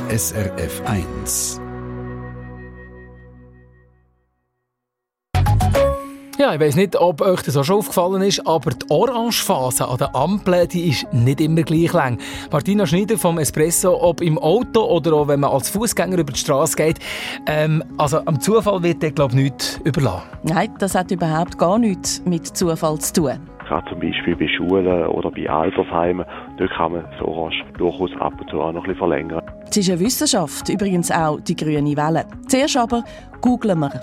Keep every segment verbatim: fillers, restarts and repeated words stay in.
S R F eins. Ja, ich weiss nicht, ob euch das auch schon aufgefallen ist, aber die Orangephase an der Ampel, die ist nicht immer gleich lang. Martina Schneider vom Espresso, ob im Auto oder auch wenn man als Fußgänger über die Straße geht, ähm, also am Zufall wird der, glaube ich, nichts überlassen. Nein, das hat überhaupt gar nichts mit Zufall zu tun. Gerade zum Beispiel bei Schulen oder bei Altersheimen, dort kann man das Orange durchaus ab und zu auch noch ein bisschen verlängern. Es ist eine Wissenschaft, übrigens auch die grüne Welle. Zuerst aber googeln wir.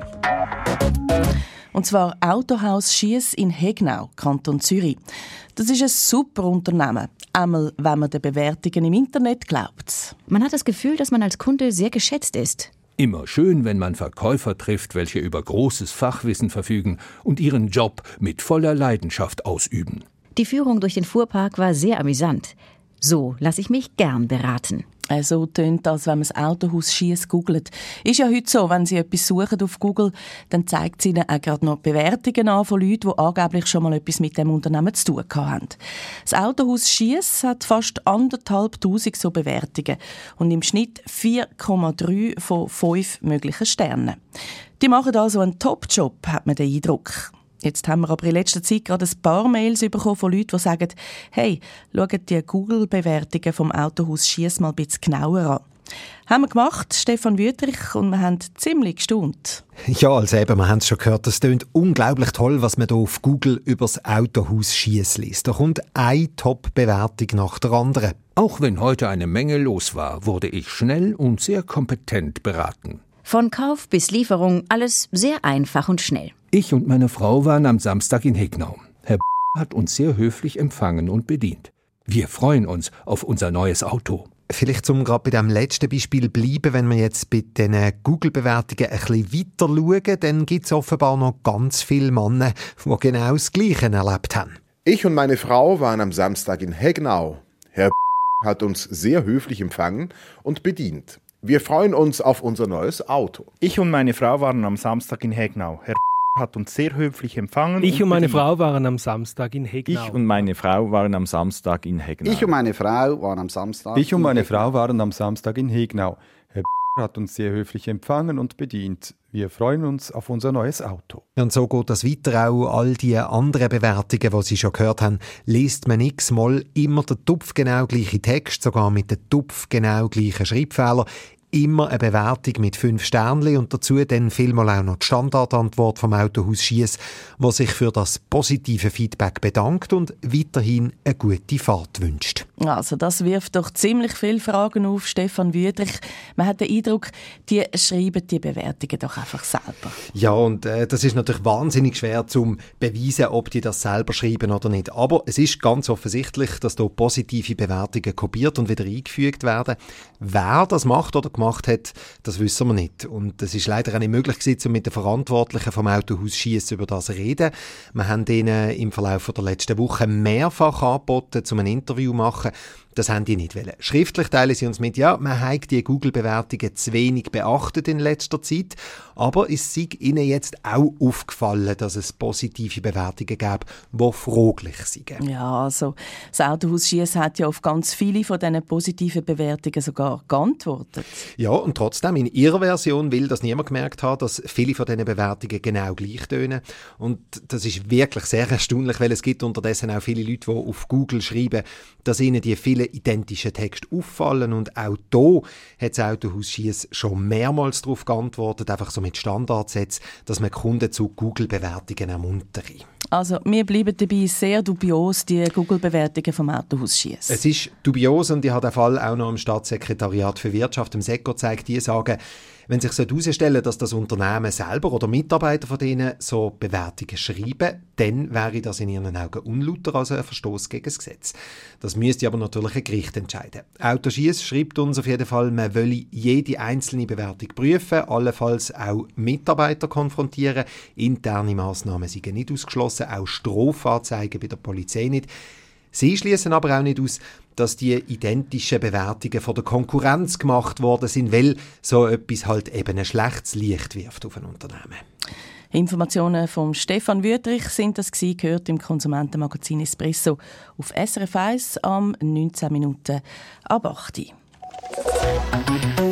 Und zwar Autohaus Schiess in Hegnau, Kanton Zürich. Das ist ein super Unternehmen, einmal wenn man den Bewertungen im Internet glaubt. Man hat das Gefühl, dass man als Kunde sehr geschätzt ist. Immer schön, wenn man Verkäufer trifft, welche über großes Fachwissen verfügen und ihren Job mit voller Leidenschaft ausüben. Die Führung durch den Fuhrpark war sehr amüsant. So lasse ich mich gern beraten. So tönt das, wenn man das Autohaus Schiess googelt. Ist ja heute so, wenn Sie etwas suchen auf Google, dann zeigt es Ihnen auch gerade noch Bewertungen an von Leuten, die angeblich schon mal etwas mit dem Unternehmen zu tun hatten. Das Autohaus Schiess hat fast anderthalbtausend so Bewertungen und im Schnitt vier Komma drei von fünf möglichen Sternen. Die machen also einen Top-Job, hat man den Eindruck. Jetzt haben wir aber in letzter Zeit gerade ein paar Mails bekommen von Leuten, die sagen, hey, schaut die Google-Bewertungen vom Autohaus Schiess mal ein bisschen genauer an. Haben wir gemacht, Stefan Wüthrich, und wir haben ziemlich gestaunt. Ja, also eben, wir haben es schon gehört, es klingt unglaublich toll, was man hier auf Google über das Autohaus Schiess liest. Da kommt eine Top-Bewertung nach der anderen. Auch wenn heute eine Menge los war, wurde ich schnell und sehr kompetent beraten. Von Kauf bis Lieferung alles sehr einfach und schnell. Ich und meine Frau waren am Samstag in Hegnau. Herr hat uns sehr höflich empfangen und bedient. Wir freuen uns auf unser neues Auto. Vielleicht zum gerade bei diesem letzten Beispiel bleiben, wenn wir jetzt bei diesen Google-Bewertungen ein bisschen weiter schauen, dann gibt es offenbar noch ganz viele Männer, die genau das Gleiche erlebt haben. Ich und meine Frau waren am Samstag in Hegnau. Herr hat uns sehr höflich empfangen und bedient. Wir freuen uns auf unser neues Auto. Ich und meine Frau waren am Samstag in Hegnau. Herr hat uns sehr höflich empfangen. Ich und, und meine bedient. Frau waren am Samstag in Hegnau. Ich und meine Frau waren am Samstag in Hegnau. Ich und meine Frau waren am Samstag. Ich und meine Frau waren am Samstag in Hegnau. Herr hat uns sehr höflich empfangen und bedient. Wir freuen uns auf unser neues Auto. Und so geht das weiter auch. All die anderen Bewertungen, die Sie schon gehört haben, liest man x-mal immer den tupfgenau gleichen Text, sogar mit den tupfgenau gleichen Schreibfehlern. Immer eine Bewertung mit fünf Sternchen und dazu dann vielmal auch noch die Standardantwort vom Autohaus Schiess, wo sich für das positive Feedback bedankt und weiterhin eine gute Fahrt wünscht. Also das wirft doch ziemlich viele Fragen auf, Stefan Wüthrich. Man hat den Eindruck, die schreiben die Bewertungen doch einfach selber. Ja, und äh, das ist natürlich wahnsinnig schwer zu beweisen, ob die das selber schreiben oder nicht. Aber es ist ganz offensichtlich, dass hier positive Bewertungen kopiert und wieder eingefügt werden. Wer das macht oder gemacht hat, das wissen wir nicht. Und es ist leider auch nicht möglich gewesen, um mit den Verantwortlichen vom Autohaus Schiess über das zu reden. Wir haben ihnen im Verlauf der letzten Woche mehrfach angeboten, um ein Interview zu machen. Das haben die nicht wollen. Schriftlich teilen sie uns mit, ja, man hat die Google-Bewertungen zu wenig beachtet in letzter Zeit, aber es sei ihnen jetzt auch aufgefallen, dass es positive Bewertungen gab, die fraglich sind. Ja, also das Autohaus Schiess hat ja auf ganz viele von diesen positiven Bewertungen sogar geantwortet. Ja, und trotzdem, in ihrer Version will das niemand gemerkt haben, dass viele von diesen Bewertungen genau gleich tönen. Und das ist wirklich sehr erstaunlich, weil es gibt unterdessen auch viele Leute, die auf Google schreiben, dass ihnen die vielen identischen Texte auffallen. Und auch hier hat das Autohaus Schiess schon mehrmals darauf geantwortet, einfach so mit Standardsätzen, dass man Kunden zu Google-Bewertungen ermuntere. Also wir bleiben dabei sehr dubios, die Google-Bewertungen vom Autohaus Schiess. Es ist dubios und ich habe den Fall auch noch im Staatssekretariat für Wirtschaft, im SECO, gezeigt. Die sagen, wenn sich herausstellen sollte, dass das Unternehmen selber oder Mitarbeiter von denen so Bewertungen schreiben, dann wäre das in ihren Augen unlauter als ein Verstoß gegen das Gesetz. Das müsste aber natürlich ein Gericht entscheiden. Auto Schiess schreibt uns auf jeden Fall, man wolle jede einzelne Bewertung prüfen, allenfalls auch Mitarbeiter konfrontieren. Interne Massnahmen seien nicht ausgeschlossen, auch Strafanzeigen bei der Polizei nicht. Sie schließen aber auch nicht aus, dass die identischen Bewertungen von der Konkurrenz gemacht worden sind, weil so etwas halt eben ein schlechtes Licht wirft auf ein Unternehmen. Informationen von Stefan Wüthrich sind das gewesen, gehört im Konsumentenmagazin Espresso auf S R F eins am neunzehn Minuten ab acht Uhr.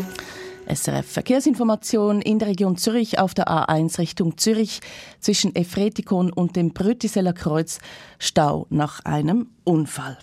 S R F Verkehrsinformation in der Region Zürich auf der A eins Richtung Zürich zwischen Efretikon und dem Brütiseler Kreuz Stau nach einem Unfall.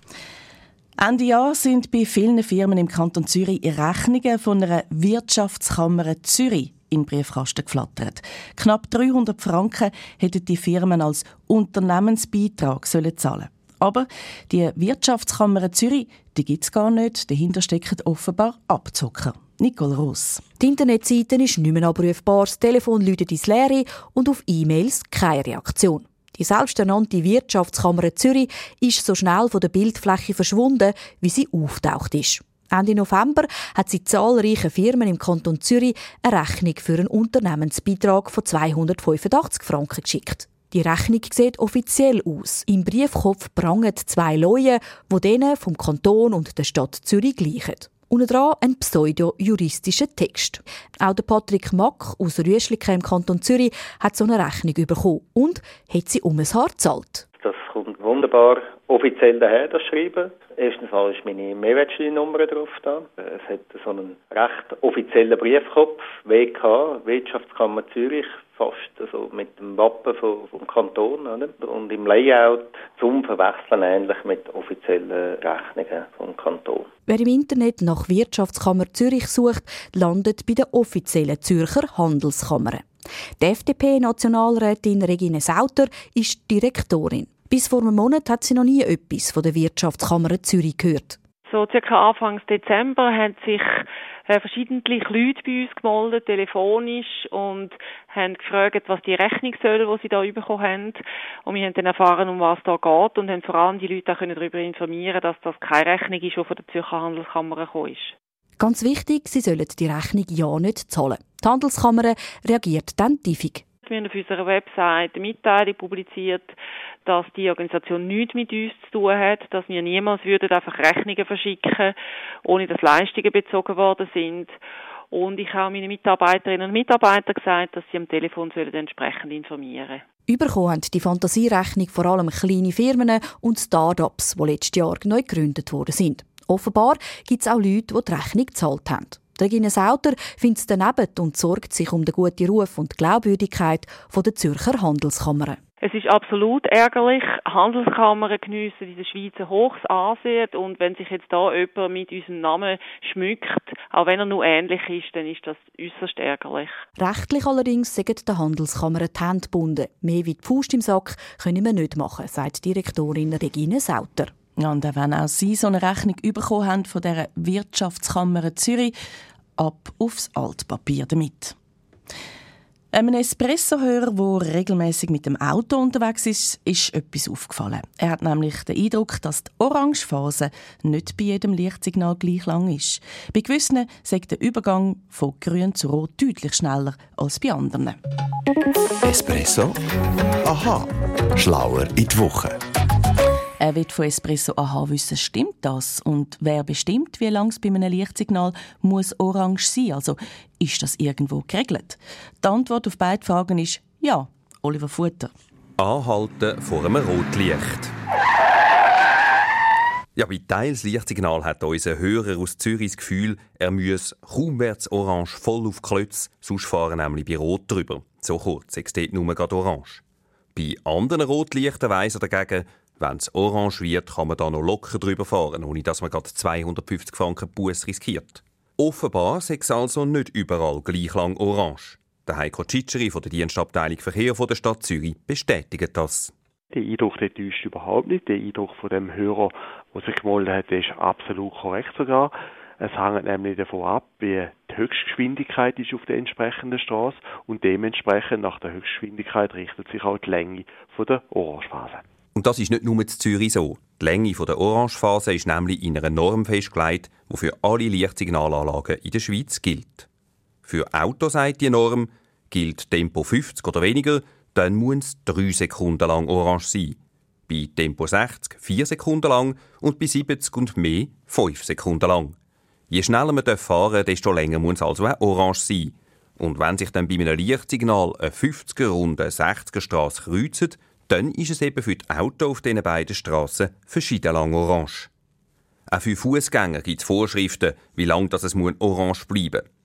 Ende Jahr sind bei vielen Firmen im Kanton Zürich Rechnungen von einer Wirtschaftskammer Zürich in den Briefkasten geflattert. Knapp dreihundert Franken hätten die Firmen als Unternehmensbeitrag zahlen sollen. Aber die Wirtschaftskammer Zürich, die gibt es gar nicht. Dahinter stecken offenbar Abzocker. Nicole Ross. Die Internetseite ist nicht mehr abrufbar, das Telefon läutet ins Leere und auf E-Mails keine Reaktion. Die selbsternannte Wirtschaftskammer Zürich ist so schnell von der Bildfläche verschwunden, wie sie auftaucht ist. Ende November hat sie zahlreichen Firmen im Kanton Zürich eine Rechnung für einen Unternehmensbeitrag von zweihundertfünfundachtzig Franken geschickt. Die Rechnung sieht offiziell aus. Im Briefkopf prangen zwei Leute, die denen vom Kanton und der Stadt Zürich gleichen. Unten dran ein pseudo-juristischer Text. Auch der Patrick Mack aus Rüschliken im Kanton Zürich hat so eine Rechnung bekommen und hat sie um ein Haar gezahlt. Das kommt wunderbar offiziell daher, das Schreiben. Erstens mal ist meine Mehrwertsteuernummer drauf da. Es hat so einen recht offiziellen Briefkopf, W K, Wirtschaftskammer Zürich, fast also mit dem Wappen vom, vom Kanton. Oder? Und im Layout zum Verwechseln ähnlich mit offiziellen Rechnungen vom Kanton. Wer im Internet nach Wirtschaftskammer Zürich sucht, landet bei der offiziellen Zürcher Handelskammer. Die F D P-Nationalrätin Regine Sauter ist Direktorin. Bis vor einem Monat hat sie noch nie etwas von der Wirtschaftskammer Zürich gehört. So circa Anfang Dezember haben sich äh, verschiedentlich Leute bei uns gemeldet, telefonisch, und haben gefragt, was die Rechnung soll, die sie da bekommen haben. Und wir haben dann erfahren, um was da geht, und haben vor allem die Leute auch darüber informieren, dass das keine Rechnung ist, die von der Zürcher Handelskammer gekommen ist. Ganz wichtig, sie sollen die Rechnung ja nicht zahlen. Die Handelskammer reagiert dann tiefig. Wir haben auf unserer Website eine Mitteilung publiziert, dass die Organisation nichts mit uns zu tun hat, dass wir niemals würden einfach Rechnungen verschicken, ohne dass Leistungen bezogen worden sind. Und ich habe meinen Mitarbeiterinnen und Mitarbeitern gesagt, dass sie am Telefon sollen entsprechend informieren. Überkommen haben die Fantasierechnung vor allem kleine Firmen und Start-ups, die letztes Jahr neu gegründet worden sind. Offenbar gibt es auch Leute, die die Rechnung gezahlt haben. Regine Sauter findet es daneben und sorgt sich um den guten Ruf und die Glaubwürdigkeit der Zürcher Handelskammer. Es ist absolut ärgerlich. Handelskammern geniessen in der Schweiz ein hohes Ansehen, und wenn sich jetzt da jemand mit unserem Namen schmückt, auch wenn er nur ähnlich ist, dann ist das äußerst ärgerlich. Rechtlich allerdings sind der Handelskammer die Hände gebunden. Mehr wie die Faust im Sack können wir nicht machen, sagt Direktorin Regine Sauter. Ja, und wenn auch Sie so eine Rechnung bekommen haben von dieser Wirtschaftskammer Zürich, ab aufs Altpapier damit. Einem Espresso-Hörer, der regelmäßig mit dem Auto unterwegs ist, ist etwas aufgefallen. Er hat nämlich den Eindruck, dass die Orangephase nicht bei jedem Lichtsignal gleich lang ist. Bei gewissen sagt der Übergang von grün zu rot deutlich schneller als bei anderen. Espresso? Aha. Schlauer in die Woche. Er wird von Espresso Aha wissen, stimmt das? Und wer bestimmt, wie lang es bei einem Lichtsignal muss orange sein? Also ist das irgendwo geregelt? Die Antwort auf beide Fragen ist ja. Oliver Futter. Anhalten vor einem Rotlicht. Ja, bei teils Lichtsignal hat unser Hörer aus Zürich das Gefühl, er müsse kaum wär's orange voll auf Klötz, sonst fahren nämlich bei Rot drüber. So kurz, es steht nur gerade orange. Bei anderen Rotlichtern weiss er dagegen, wenn es orange wird, kann man da noch locker drüber fahren, ohne dass man gerade zweihundertfünfzig Franken Buß riskiert. Offenbar ist es also nicht überall gleich lang orange. Der Heiko Tschitscheri von der Dienstabteilung Verkehr von der Stadt Zürich bestätigt das. Der Eindruck der täuscht überhaupt nicht. Der Eindruck von dem Hörer, der sich gemeldet hat, ist absolut korrekt sogar. Es hängt nämlich davon ab, wie die Höchstgeschwindigkeit ist auf der entsprechenden Straße, und dementsprechend nach der Höchstgeschwindigkeit richtet sich auch die Länge von der Orangephase. Und das ist nicht nur in Zürich so. Die Länge der Orangephase ist nämlich in einer Norm festgelegt, die für alle Lichtsignalanlagen in der Schweiz gilt. Für Autos, sagt die Norm, gilt Tempo fünfzig oder weniger, dann muss es drei Sekunden lang orange sein. Bei Tempo sechzig vier Sekunden lang und bei siebzig und mehr fünf Sekunden lang. Je schneller man fahren darf, desto länger muss es also auch orange sein. Und wenn sich dann bei einem Lichtsignal eine fünfziger und eine sechziger Strasse kreuzen, dann ist es eben für die Autos auf diesen beiden Strassen verschieden lang orange. Auch für Fußgänger gibt es Vorschriften, wie lange das es orange bleiben muss.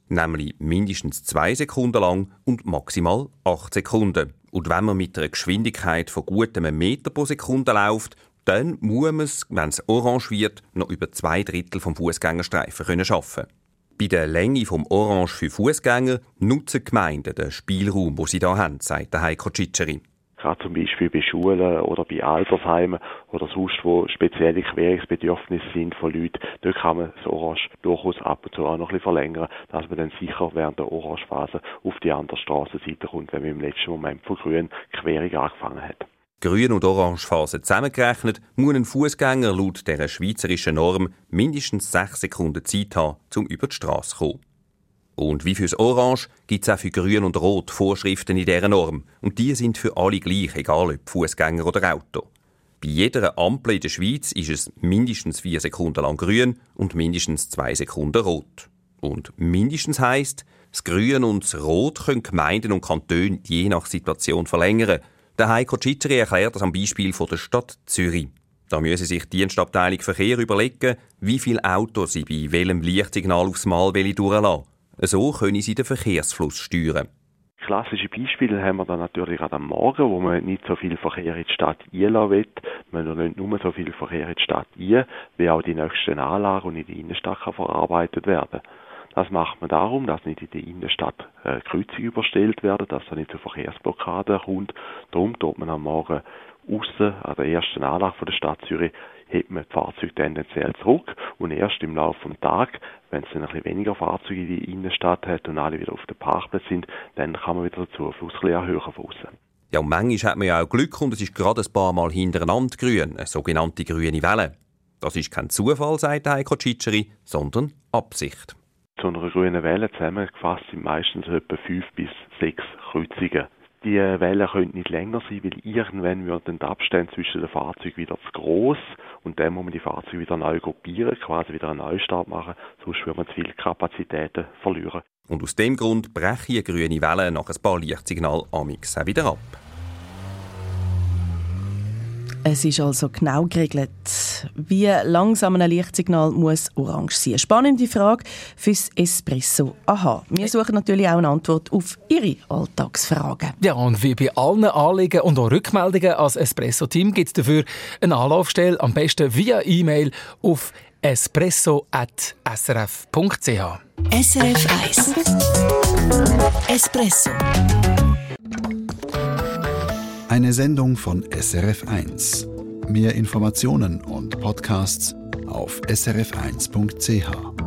nämlich mindestens zwei Sekunden lang und maximal acht Sekunden. Und wenn man mit einer Geschwindigkeit von gut einem Meter pro Sekunde läuft, dann muss man es, wenn es orange wird, noch über zwei Drittel vom Fußgängerstreifen schaffen. Bei der Länge vom Orange für Fußgänger nutzen die Gemeinden den Spielraum, den sie hier haben, sagt Heiko Tschitscheri. Gerade zum Beispiel bei Schulen oder bei Altersheimen oder sonst, wo spezielle Querungsbedürfnisse sind von Leuten, dort kann man das Orange durchaus ab und zu auch noch ein bisschen verlängern, dass man dann sicher während der Orangephase auf die andere Strassenseite kommt, wenn man im letzten Moment von Grün Querung angefangen hat. Grün- und Orangephase zusammengerechnet, muss ein Fußgänger laut dieser schweizerischen Norm mindestens sechs Sekunden Zeit haben, um über die Strasse zu kommen. Und wie fürs Orange gibt es auch für Grün und Rot Vorschriften in dieser Norm. Und die sind für alle gleich, egal ob Fußgänger oder Auto. Bei jeder Ampel in der Schweiz ist es mindestens vier Sekunden lang grün und mindestens zwei Sekunden rot. Und mindestens heisst, das Grün und das Rot können Gemeinden und Kantone je nach Situation verlängern. Der Heiko Tschitscheri erklärt das am Beispiel von der Stadt Zürich. Da müssen sich die Dienstabteilung Verkehr überlegen, wie viele Autos sie bei welchem Lichtsignal aufs Mal durchlassen. So können sie den Verkehrsfluss steuern. Klassische Beispiele haben wir dann natürlich auch am Morgen, wo man nicht so viel Verkehr in die Stadt einlassen will. Man will nicht nur so viel Verkehr in die Stadt ein, wie auch die nächsten Anlagen und in die Innenstadt kann verarbeitet werden. Das macht man darum, dass nicht in die Innenstadt äh, Kreuzung überstellt werden, dass da nicht zu Verkehrsblockaden kommt. Darum tut man am Morgen aussen an der ersten Anlage von der Stadt Zürich hebt man die Fahrzeuge tendenziell zurück und erst im Laufe des Tages, wenn es dann ein bisschen weniger Fahrzeuge in die Innenstadt hat und alle wieder auf dem Parkplatz sind, dann kann man wieder den Zufluss ein bisschen erhöhen von aussen. Ja, und manchmal hat man ja auch Glück und es ist gerade ein paar Mal hintereinander grün, eine sogenannte grüne Welle. Das ist kein Zufall, sagt Heiko Tschitscheri, sondern Absicht. Zu einer grünen Welle zusammengefasst sind meistens etwa fünf bis sechs Kreuzungen. Die Wellen können nicht länger sein, weil irgendwann würden die Abstände zwischen den Fahrzeugen wieder zu gross und dann muss man die Fahrzeuge wieder neu gruppieren, quasi wieder einen Neustart machen, sonst würde man zu viele Kapazitäten verlieren. Und aus dem Grund brechen grüne Wellen nach ein paar Lichtsignalen amix auch wieder ab. Es ist also genau geregelt, wie langsam ein Lichtsignal muss orange sein. Spannende Frage fürs Espresso. Aha, wir suchen natürlich auch eine Antwort auf Ihre Alltagsfragen. Ja, und wie bei allen Anliegen und auch Rückmeldungen als Espresso-Team gibt es dafür eine Anlaufstelle, am besten via E-Mail auf espresso at s r f punkt c h. S R F eins Espresso. Eine Sendung von S R F eins. Mehr Informationen und Podcasts auf s r f eins punkt c h.